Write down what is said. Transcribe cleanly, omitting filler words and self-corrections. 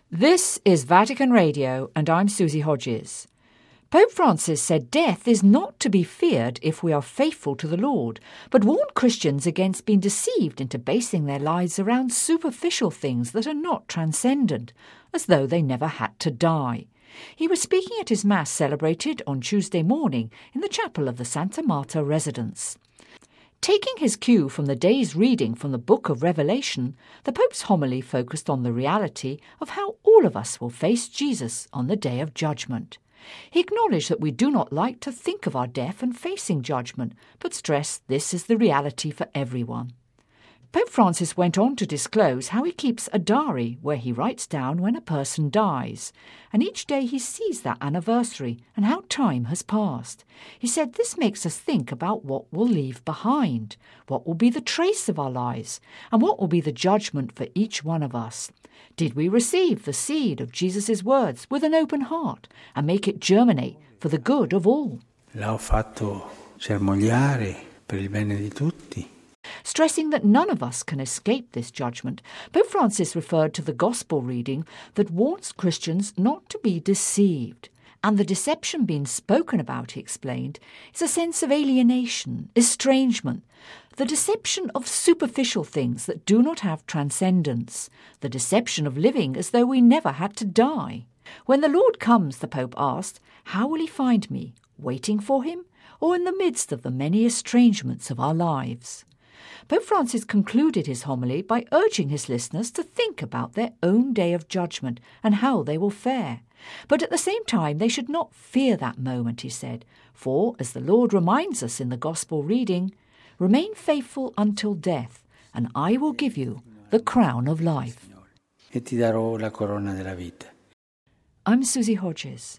This is Vatican Radio, and I'm Susie Hodges. Pope Francis said death is not to be feared if we are faithful to the Lord, but warned Christians against being deceived into basing their lives around superficial things that are not transcendent, as though they never had to die. He was speaking at his Mass celebrated on Tuesday morning in the chapel of the Santa Marta residence. Taking his cue from the day's reading from the Book of Revelation, the Pope's homily focused on the reality of how all of us will face Jesus on the day of judgment. He acknowledged that we do not like to think of our death and facing judgment, but stressed this is the reality for everyone. Pope Francis went on to disclose how he keeps a diary where he writes down when a person dies, and each day he sees that anniversary and how time has passed. He said this makes us think about what we'll leave behind, what will be the trace of our lives, and what will be the judgment for each one of us. Did we receive the seed of Jesus' words with an open heart and make it germinate for the good of all? L'ho fatto germogliare per il bene di tutti. Stressing that none of us can escape this judgment, Pope Francis referred to the Gospel reading that warns Christians not to be deceived. And the deception being spoken about, he explained, is a sense of alienation, estrangement, the deception of superficial things that do not have transcendence, the deception of living as though we never had to die. When the Lord comes, the Pope asked, how will he find me, waiting for him, or in the midst of the many estrangements of our lives? Pope Francis concluded his homily by urging his listeners to think about their own day of judgment and how they will fare. But at the same time, they should not fear that moment, he said, for, as the Lord reminds us in the Gospel reading, remain faithful until death, and I will give you the crown of life. E ti darò la corona della vita. I'm Susie Hodges.